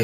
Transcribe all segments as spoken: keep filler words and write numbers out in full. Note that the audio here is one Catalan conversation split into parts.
sí.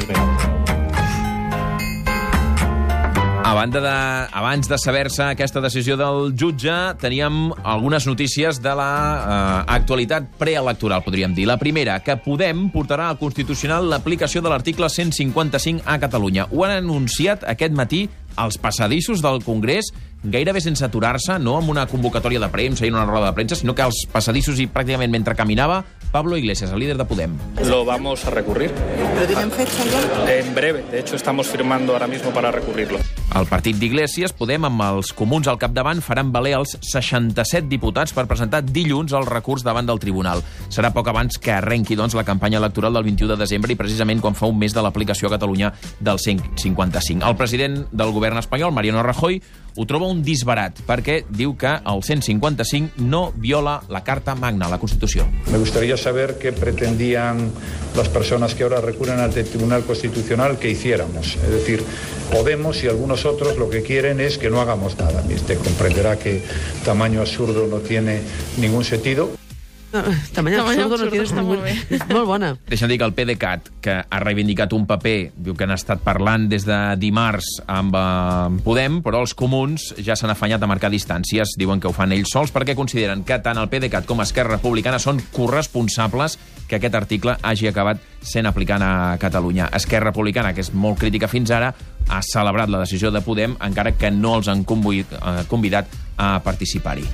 A banda de, abans de saber-se aquesta decisió del jutge, teníem algunes notícies de la eh, actualitat preelectoral, podríem dir. La primera, que Podem portarà al Constitucional l'aplicació de l'article cent cinquanta-cinc a Catalunya. Ho han anunciat aquest matí als passadissos del Congrés, gairebé sense aturar-se, no amb una convocatòria de premsa i una roda de premsa, sinó que als passadissos i pràcticament mentre caminava, Pablo Iglesias, el líder de Podem. Lo vamos a recurrir. ¿Pero tienen fecha ya? En breve. De hecho, estamos firmando ahora mismo para recurrirlo. El partit d'Iglesias, Podem, amb els comuns al capdavant, faran valer els seixanta-set diputats per presentar dilluns el recurs davant del tribunal. Serà poc abans que arrenqui, doncs, la campanya electoral del vint-i-u de desembre i precisament quan fa un mes de l'aplicació a Catalunya del cent cinquanta-cinc. El president del govern espanyol, Mariano Rajoy, ho troba un disbarat perquè diu que el cent cinquanta-cinc no viola la Carta Magna, la Constitució. Me gustaría saber qué pretendían las personas que ahora recurren al Tribunal Constitucional que hiciéramos. Es decir, Podemos y algunos otros lo que quieren es que no hagamos nada. Usted comprenderá que tamaño absurdo no tiene ningún sentido. No, tamaño absurdo no tienes ningún... És molt bona. Deixa'm dir que el PDeCAT, que ha reivindicat un paper, diu que han estat parlant des de dimarts amb eh, Podem, però els comuns ja s'han afanyat a marcar distàncies. Diuen que ho fan ells sols perquè consideren que tant el PDeCAT com Esquerra Republicana són corresponsables que aquest article hagi acabat sent aplicant a Catalunya. Esquerra Republicana, que és molt crítica fins ara, ha celebrat la decisió de Podem, encara que no els han convidat a participar-hi.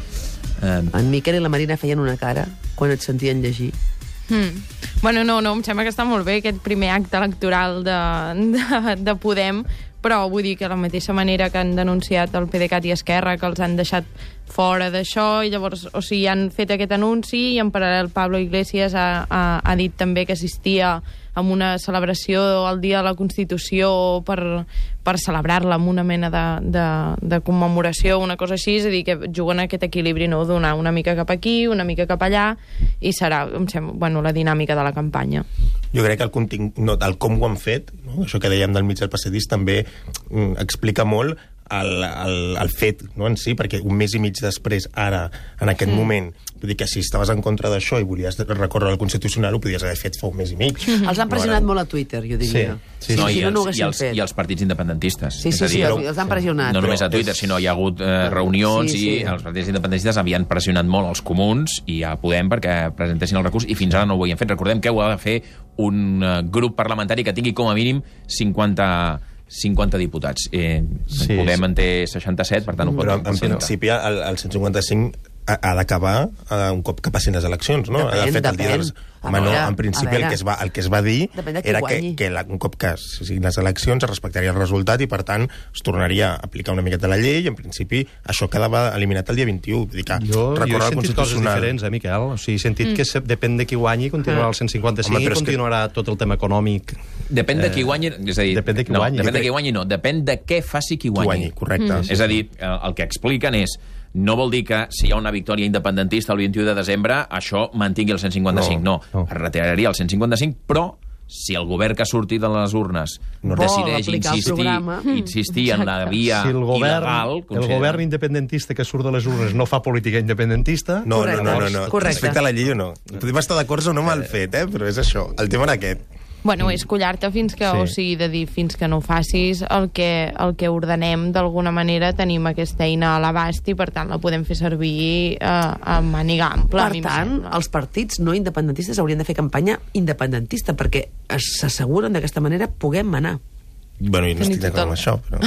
En Miquel i la Marina feien una cara quan et sentien llegir. Hmm. Bueno, no, no, em sembla que està molt bé aquest primer acte electoral de, de, de Podem, però vull dir que de la mateixa manera que han denunciat el PDeCAT i Esquerra, que els han deixat fora d'això, i llavors, o sigui, han fet aquest anunci i en paral·lel Pablo Iglesias ha, ha, ha dit també que assistia amb una celebració al Dia de la Constitució per, per celebrar-la amb una mena de, de, de commemoració, una cosa així, és a dir, que juguen aquest equilibri, no?, donar una mica cap aquí, una mica cap allà, i serà, em sembla, bueno, la dinàmica de la campanya. Jo crec que el, contingut, no, el com ho han fet, no? Això que dèiem del mig del passadís, també mm, explica molt el, el, el fet, no, en si, perquè un mes i mig després, ara, en aquest mm. moment, vull dir que si estaves en contra d'això i volies recórrer al Constitucional, ho podies haver fet fa un mes i mig. Mm-hmm. Els han pressionat no, molt a Twitter, jo diria. Sí, sí, no, sí. i, Si no, no els, i, els, i els partits independentistes. Sí, sí, sí, dir, els, els han pressionat. No només a Twitter, sinó hi ha hagut eh, reunions sí, sí. i els partits independentistes havien pressionat molt els comuns i a Podem perquè presentessin el recurs i fins ara no ho havien fet. Recordem que ho ha de fer un uh, grup parlamentari que tingui com a mínim cinquanta diputats. Eh, sí, Podem sí. en té seixanta-set, per tant ho pot Però en principi el, el cent cinquanta-cinc ha, ha d'acabar uh, un cop que passin les eleccions, no? Depèn, ha de fet el dia depèn. dels... Home, no, en principi el que, es va, el que es va dir era que, que la, un cop que siguin les eleccions es respectaria el resultat i, per tant, es tornaria a aplicar una miqueta la llei i, en principi, això quedava eliminat el dia vint-i-u. Vull dir que jo, jo he sentit coses Constitucional... diferents, eh, Miquel? O sigui, he sentit mm. que se, depèn de qui guanyi, continuarà el cent cinquanta-cinc Home, i continuarà que... tot el tema econòmic. Depèn de qui guanyi... És a dir, depèn de qui no, guanyi. Depèn de qui guanyi, no. Depèn de què faci qui guanyi. Qui guanyi, correcte. Mm. És a dir, el que expliquen és no vol dir que si hi ha una victòria independentista el vint-i-u de desembre, això mantingui el cent cinquanta-cinc. No, no. no. Es retiraria el cent cinquanta-cinc, però si el govern que surti de les urnes no decideix insistir, insistir en la via si el govern, il·legal... El govern independentista que surt de les urnes no fa política independentista... No, no, no, no, no. Correcte. Respecte a la llei o no. Podem estar d'acord o no mal fet, eh? Però és això. El tema era aquest. Bueno, és collar-te fins que, sí. o sigui, de dir fins que no facis el que, el que ordenem, d'alguna manera tenim aquesta eina a l'abast i, per tant, la podem fer servir eh, a màniga ampla. Per tant, els partits no independentistes haurien de fer campanya independentista perquè s'asseguren d'aquesta manera puguem manar. Bueno, i no estic d'acord amb això, però...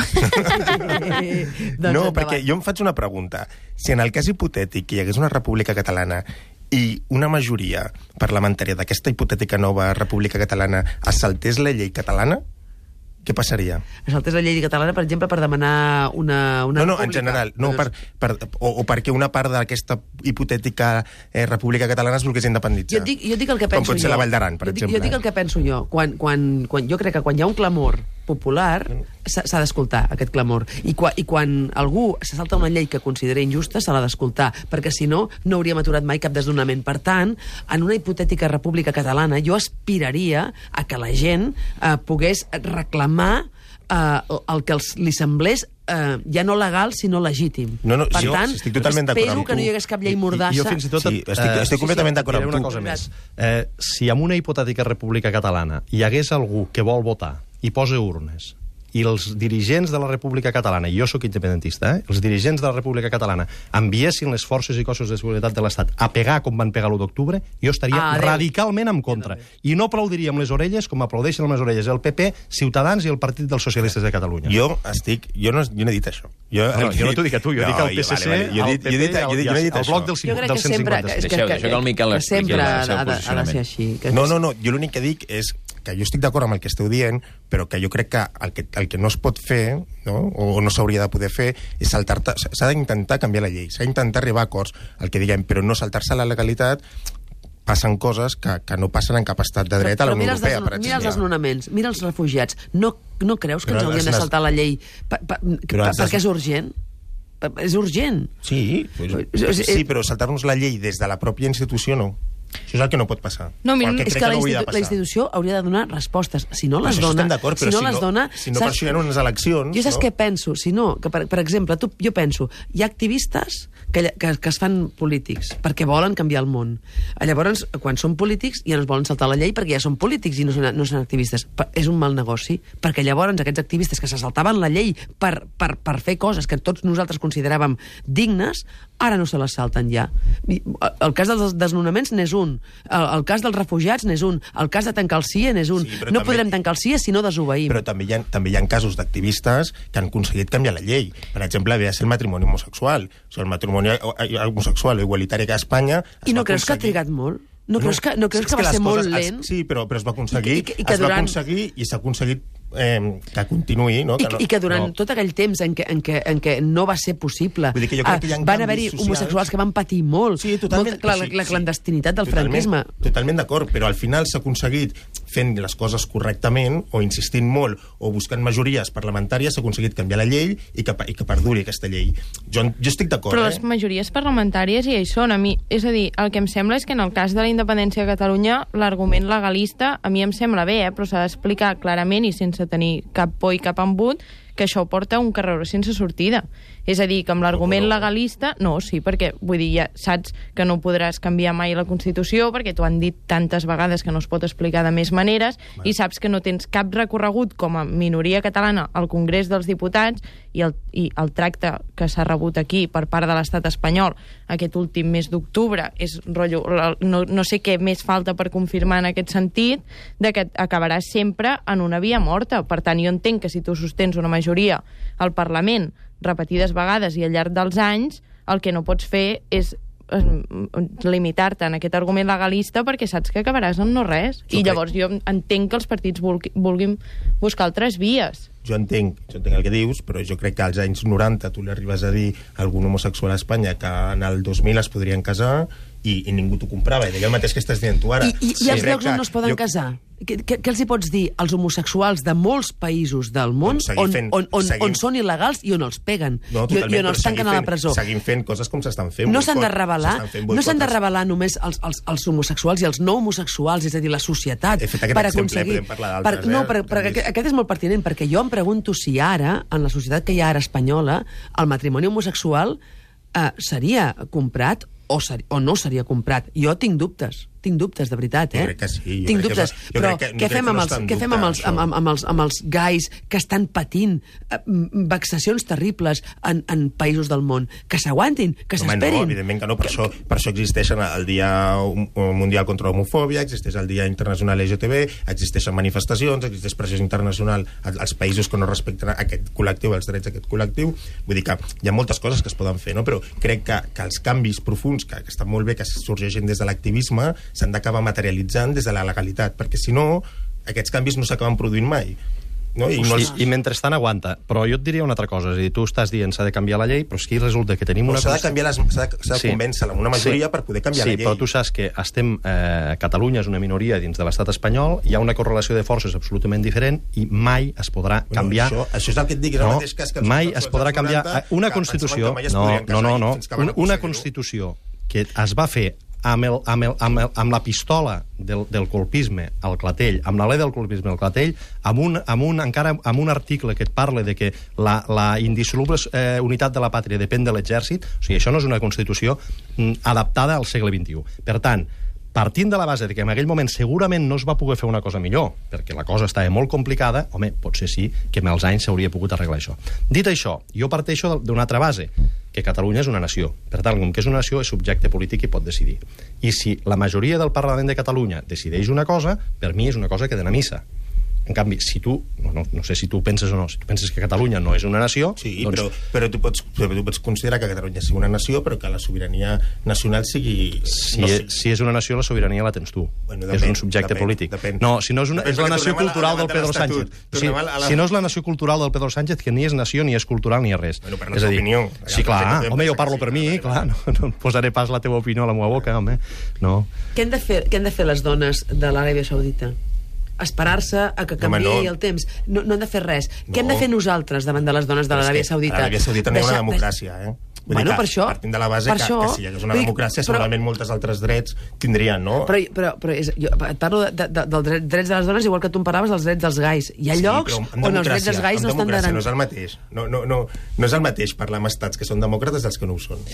doncs no, perquè jo em faig una pregunta. Si en el cas hipotètic hi hagués una república catalana i una majoria parlamentària d'aquesta hipotètica nova república catalana es saltés la llei catalana, què passaria? Es saltés la llei catalana, per exemple, per demanar una, una no, no, república. en general. No, per, per, o, o perquè una part d'aquesta hipotètica eh, república catalana es volgués independitzar. Jo dic, jo dic el que penso jo. Com pot ser la Vall d'Aran, per jo dic, exemple. Jo dic el que penso jo. Quan, quan, quan, jo crec que quan hi ha un clamor popular s'ha d'escoltar aquest clamor. I, qua, I quan algú se salta una llei que considera injusta, se l'ha d'escoltar, perquè si no, no hauríem aturat mai cap desnonament. Per tant, en una hipotètica república catalana, jo aspiraria a que la gent eh, pogués reclamar eh, el que els, li semblés eh, ja no legal, sinó legítim. No, no, per jo tant, estic totalment d'acord espero amb que tu. no hi hagués cap llei mordassa. I, jo fins i tot... Sí, estic, eh, estic completament d'acord amb diré tu. una cosa més. Eh, si en una hipotètica república catalana hi hagués algú que vol votar i posa urnes, i els dirigents de la República Catalana, i jo sóc independentista, eh? els dirigents de la República Catalana enviessin les forces i cossos de seguretat de l'Estat a pegar com van pegar l'u d'octubre, jo estaria Ah, radicalment en contra. I no aplaudiria amb les orelles com aplaudeixen amb les orelles el P P, Ciutadans i el Partit dels Socialistes de Catalunya. Jo estic... Jo no, jo no he dit això. Jo, No, jo no t'ho dic a tu, jo no, dic al P S C, vale, vale. Jo he dit- al jo he dit- P P, jo he dit- jo no he dit al això. bloc del, Jo crec del que sempre... cent cinquanta sis. Que, Deixeu- deixeu que el Miquel que expliqui sempre el ha, seu ha, de, ha de posicionament. ser així. Que No, no, no, jo l'únic que dic és que jo estic d'acord amb el que esteu dient, però que jo crec que el que, el que no es pot fer, no? o no s'hauria de poder fer, és saltar-te... S'ha d'intentar canviar la llei, s'ha d'intentar arribar a acords, el que diguem, però no saltar-se la legalitat. Passen coses que, que no passen en cap estat de dret a la Unió Europea, per exemple. Mira els desnonaments, mira els refugiats. No, no creus que Però ens haurien de les- saltar la llei per, per, Però per, les- perquè és urgent? Per- És urgent. Sí, pues, sí, però saltar-nos la llei des de la pròpia institució no. Això és el que no pot passar. No, mira, O el és És crec que la, no hauria de institu la passar. institució hauria de donar respostes. Si no les Això dona... estem d'acord, però si no si les no- dona, si no per això hi ha unes eleccions, Jo saps no? què penso? Si no, que per, per exemple, tu, jo penso, hi ha activistes que, que, que es fan polítics perquè volen canviar el món. Llavors, quan són polítics, ja no es volen saltar la llei perquè ja són polítics i no són, no són activistes. Pa- És un mal negoci, perquè llavors aquests activistes que se saltaven la llei per, per, per fer coses que tots nosaltres consideràvem dignes, ara no se les salten ja. I el cas dels desnonaments n'és un, el, el cas dels refugiats n'és un, el cas de tancar el C I E n'és un. Sí, però no també- podrem tancar el C I E si no desobeïm. Però també hi ha, també hi ha casos d'activistes que han aconseguit canviar la llei. Per exemple, ve a ser el matrimoni homosexual. O sigui, el matrimoni homosexual o igualitari que a Espanya... es I no va creus que ha aconseguir- trigat molt? No, creus que, no creus és que va les ser molt coses es- lent? Sí, però, però es va aconseguir, I que- i que es va durant- aconseguir i s'ha aconseguit eh, que continuï, no? I, Que no, I que durant no. tot aquell temps en què, en què, en què no va ser possible, Vull dir que jo crec ah, que hi ha van canvis haver-hi socials. homosexuals que van patir molt. Sí, totalment. Molt, la, sí, la sí. clandestinitat del Totalment, franquisme. Totalment d'acord, però al final s'ha aconseguit fent les coses correctament o insistint molt o buscant majories parlamentàries s'ha aconseguit canviar la llei i que, i que perduri aquesta llei. Jo, jo estic d'acord, Però eh? les majories parlamentàries ja hi són. A mi, és a dir, el que em sembla és que en el cas de la independència de Catalunya l'argument legalista a mi em sembla bé, eh, però s'ha d'explicar clarament i sense tenir cap por i cap embut que això porta un carreró sense sortida. És a dir, que amb l'argument no. legalista... No, sí, perquè, vull dir, ja saps que no podràs canviar mai la Constitució perquè t'ho han dit tantes vegades que no es pot explicar de més maneres i saps que no tens cap recorregut com a minoria catalana al Congrés dels Diputats i el, i el tracte que s'ha rebut aquí per part de l'estat espanyol aquest últim mes d'octubre és rotllo... No, no sé què més falta per confirmar en aquest sentit de que acabaràs sempre en una via morta. Per tant, jo entenc que si tu sostens una majoria al Parlament repetides vegades i al llarg dels anys, el que no pots fer és eh, limitar-te en aquest argument legalista perquè saps que acabaràs en no res. Jo I crec- llavors jo entenc que els partits vulgui, vulguin buscar altres vies. Jo entenc, jo entenc el que dius, però jo crec que als anys noranta tu li arribes a dir a algun homosexual a Espanya que en el dos mil es podrien casar i, i ningú t'ho comprava. I deia el mateix que estàs dient tu ara. I, i, i els Crec llocs on que no es poden jo- casar? Què, què, què els hi pots dir als homosexuals de molts països del món Doncs seguir on, fent- on, on, seguim- on són il·legals i on els peguen No, i, i totalment, on els però tanquen seguim a la fent- presó? Seguim fent coses com s'estan fent. No s'han de boicot, revelar, s'estan fent no s'han de boicots. revelar només els, els, els homosexuals i els no homosexuals, és a dir, la societat, He fet aquest per exemple, aconseguir... podem parlar d'altres, per, no, eh? per, per, També. aquest, aquest és molt pertinent, perquè jo em pregunto si ara, en la societat que hi ha ara espanyola, el matrimoni homosexual eh, seria comprat o, ser, o no seria comprat. Jo tinc dubtes. Tinc dubtes, de veritat, eh? Jo crec que sí, jo Tinc crec que dubtes. és- jo Però crec que- jo què crec fem que amb no els, està en què fem dubte, amb els, amb, això. amb, amb, els, amb els gais que estan patint eh, vexacions terribles en, en països del món? Que s'aguantin, que Home, s'esperin. no, evidentment que no, per, que, això, per això existeixen el Dia Mundial contra l'Homofòbia, existeix el Dia Internacional L G T B, existeixen manifestacions, existeix pressió internacional als països que no respecten aquest col·lectiu, els drets d'aquest col·lectiu. Vull dir que hi ha moltes coses que es poden fer, no? Però crec que, que els canvis profuns, que, que estan molt bé, que sorgeixen des de l'activisme, s'han d'acabar materialitzant des de la legalitat, perquè si no, aquests canvis no s'acaben produint mai. No? I, no els... I, I mentrestant aguanta. Però jo et diria una altra cosa. És a dir, tu estàs dient s'ha de canviar la llei, però és que resulta que tenim una... S'ha de canviar les, s'ha de, s'ha de Sí. convèncer una majoria Sí. per poder canviar sí, la llei. Sí, però tu saps que estem... Eh, Catalunya és una minoria dins de l'estat espanyol, hi ha una correlació de forces absolutament diferent i mai es podrà Bueno, canviar... Això, això és el que et dic, és el No, mateix cas que els mai homosexuals es podrà dels canviar noranta, una que Constitució... pensaven que mai es No, podrien no, no, casar i no. fins que van Una, una aconseguir-ho. Constitució que es va fer amb, el, amb, el, amb, el, amb la pistola del, del colpisme al clatell, amb l'alè del colpisme al clatell, amb un, amb un, encara amb un article que et parla de que la, la indissoluble eh, unitat de la pàtria depèn de l'exèrcit. O sigui, això no és una Constitució mm, adaptada al segle vint-i-u. Per tant, partint de la base de que en aquell moment segurament no es va poder fer una cosa millor, perquè la cosa estava molt complicada, home, potser sí que amb els anys s'hauria pogut arreglar això. Dit això, jo parteixo d'una altra base, que Catalunya és una nació. Per tant, com que és una nació, és subjecte polític i pot decidir. I si la majoria del Parlament de Catalunya decideix una cosa, per mi és una cosa que dena missa. En canvi, si tu, no, no, no sé si tu penses o no, si tu penses que Catalunya no és una nació... Sí, doncs... però, però, tu pots, però tu pots considerar que Catalunya sigui una nació, però que la sobirania nacional sigui... Si, no és, sigui... si és una nació, la sobirania la tens tu. Bueno, depèn, és un subjecte depèn, polític. Depèn. No, si no és, una, Depèn, és la nació cultural del Pedro Sánchez. Si, la... si no és la nació cultural del Pedro Sánchez, que ni és nació, ni és cultural, ni és res. Bueno, per la és a dir, opinió. Sí, clar, home, jo parlo sí, per mi, vale, clar, vale. no, no posaré pas la teva opinió a la meva boca, home. No. Què han de fer, què han de fer les dones de l'Aràbia Saudita? Esperar-se a que canviï no. el temps. No, no han de fer res. No. Què hem de fer nosaltres davant de les dones de Però és l'Aràbia que Saudita? L'Aràbia Saudita no hi ha una democràcia, eh? Vull Bueno, dir que, per això- partint de la base per que, això- que si hi hagués una vull dir, democràcia, però- segurament moltes altres drets tindrien, no? Però, però, però és, jo et parlo de, de, de, dels dret- drets de les dones, igual que tu em parlaves dels drets dels gais. Hi ha Sí, llocs però amb on els drets dels democràcia, gais amb no estan democràcia donant... no és el mateix. No, no, no, no és el mateix parlar amb estats que són demòcrates dels que no ho són.